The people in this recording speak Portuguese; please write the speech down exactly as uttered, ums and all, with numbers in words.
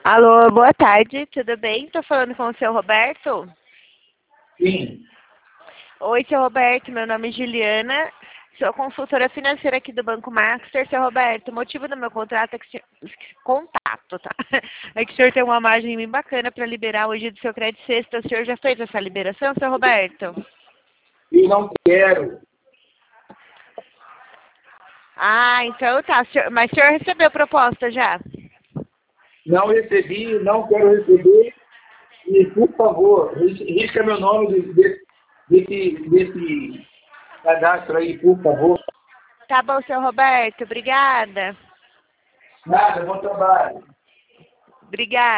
Alô, boa tarde, tudo bem? Estou falando com o seu Roberto? Sim. Oi, seu Roberto, meu nome é Juliana, sou consultora financeira aqui do Banco Master. Seu Roberto, o motivo do meu contrato é que, se- contato, tá? É que o senhor tem uma margem bem bacana para liberar hoje do seu crédito sexta. O senhor já fez essa liberação, seu Roberto? E não quero. Ah, então tá. Senhor- Mas o senhor recebeu proposta já? Não recebi, não quero receber. E, por favor, ris- risca meu nome de- de- desse, desse cadastro aí, por favor. Tá bom, seu Roberto, obrigada. Nada, bom trabalho. Obrigada.